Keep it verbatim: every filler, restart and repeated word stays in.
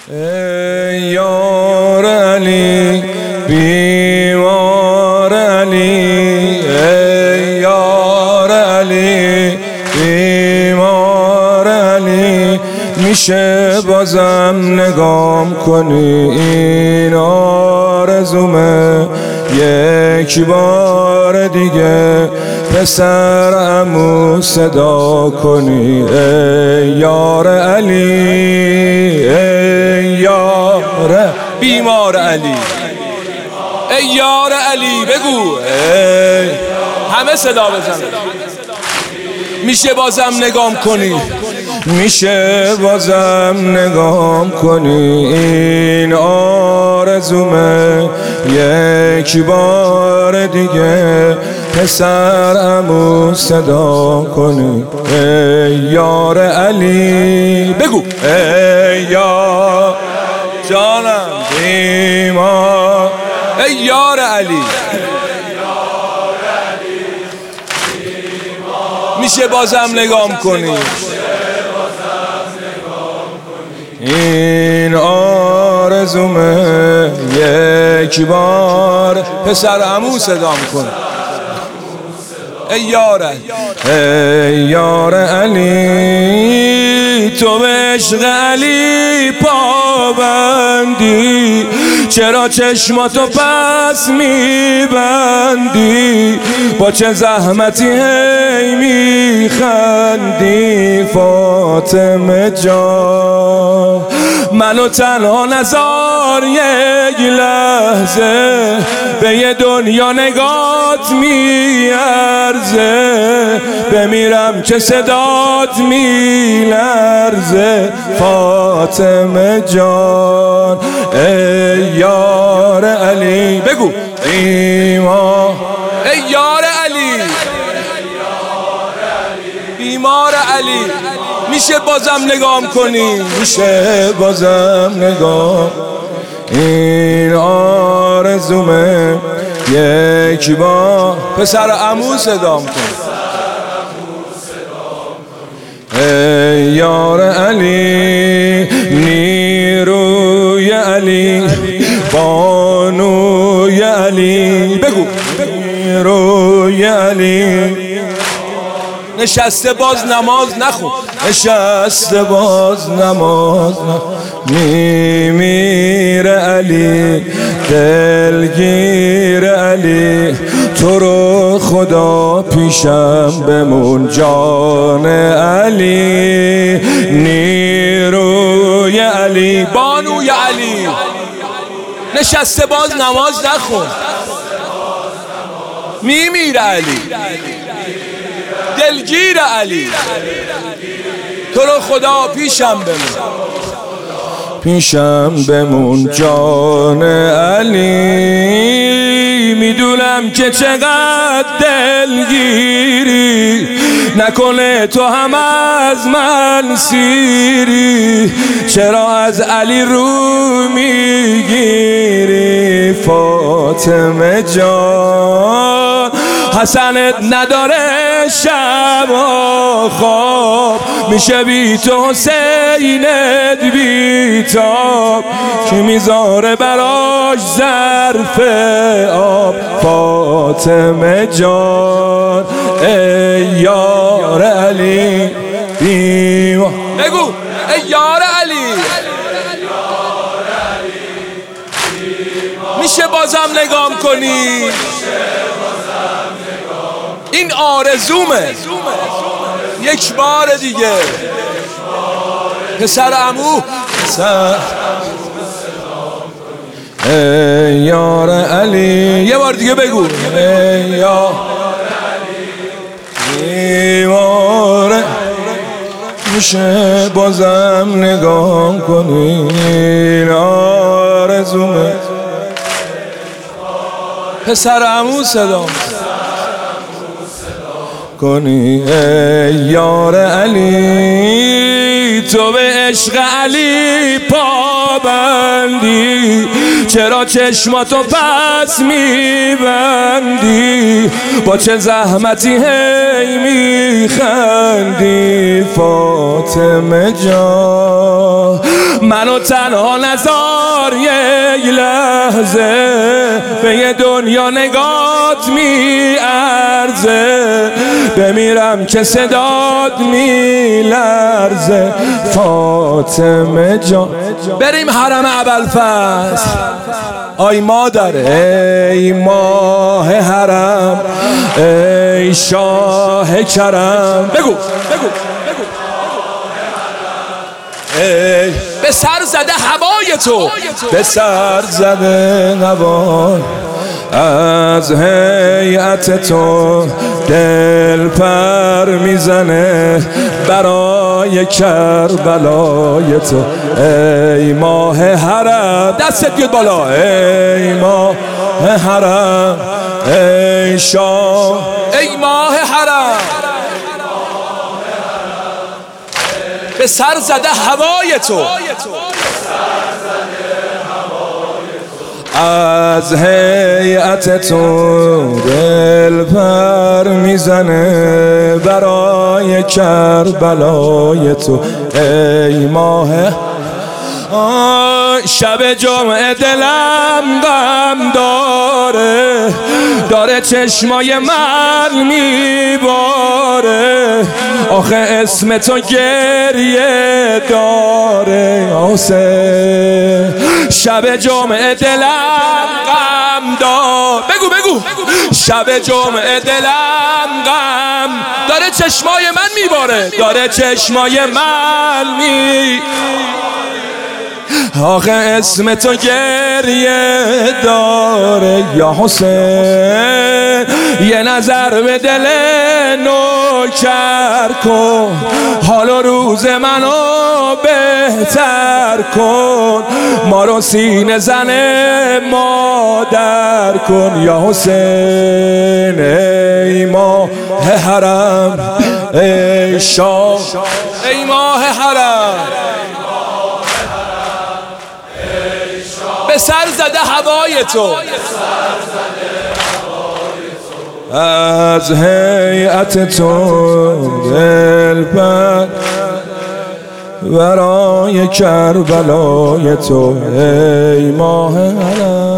ای یار علی بیمار علی، ای یار علی بیمار علی، میشه بازم نگام کنی این آرزومه یک بار دیگه پسر عمو صدا کنی ای یار علی، ای یار بیمار علی، ای یار علی بگو ای همه صدا بزن. میشه بازم نگام کنی، میشه بازم نگام کنی این آرزومه یک بار دیگه پسر عمو صدا کنی ای یار علی بگو ای یار جانم بیمار، ای یار علی میشه بازم نگام کنی این آرزومه یک بار پسر عمو صدام کن ای یار علی، ای یار علی تو به عشق علی پابندی، چرا چشماتو پس میبندی، با چه زحمتی هی میخندی فاطمه جان، منو تنها نذار یک لحظه، به یه دنیا نگات میارزه، بمیرم که صدات میلرزه فاطمه جان ای یار علی بگو بیمار، ای یار علی بیمار علی میشه بازم نگام کنی، میشه بازم نگام این آرزومه یک بار پسر عمو صدام کن ای یار علی نیروی علی بانوی علی بگو نیروی علی، نشسته باز نماز نخون، نشسته باز نماز میمیره علی دلگیر علی، تو رو خدا پیشم بمون جان علی نیروی علی بانوی علی، نشسته باز نماز نخون میمیره علی دلگیر علی، تو رو خدا پیشم بمون پیشم بمون جان علی، میدونم که چقدر دلگیری، نکنه تو هم از من سیری، چرا از علی رو میگیری فاطمه جان، حسنت نداره شب و خواب، میشه بی تو حسینت بی تاب، که میذاره براش ظرف آب فاطمه جان ای یار علی بیمار بگو ای یار علی میشه بازم نگام کنی این آرزومه یک بار دیگه پسر عمو پسر ای یار علی یه بار دیگه بگو ای یار بیمار، میشه بازم نگام کنی این آرزومه پسر عمو صدام کنی ای یار علی تو به عشق علی پابندی، چرا چشماتو پس میبندی، با چه زحمتی هی میخندی فاطمه جان، منو تنها نذار یک لحظه، به یه دنیا نگات میارزه، بمیرم که صدات میلرزه فاطمه جان. بریم حرم ابوالفضل. آی مادر، ای ماه حرم، ای شاه کرم. بگو بگو بگو. ای به سر زده هوای تو، به سر زده هوای از هیئت تو، دل پر میزنه برای کربلای تو. ای ماه حرم، دستت بیاد بالا. ای ماه حرم، ای شاه، ای ماه حرم، به سر زده هوای تو، از هیئت تو، دل پر میزنه برای کربلای تو. ای ماه شب جمعه دلم غم داره، داره چشمای من میباره، آخه اسم تو گریه داره حسین. شب جمعه دلم غم دار، بگو بگو. شب جمعه دلم غم داره چشمای من میباره، داره چشمای من می آخه اسم تو گریه داره یا حسین. یه نظر به دل نوکر کن، حال و روز منو بهتر کن، ما رو سینه زن مادر کن یا حسین. ای ماه حرم، ای شاه، ای ماه حرم، به سر زده هوای تو، از هیئت تو، دل پر برای کربلای تو. ای ماه حرم.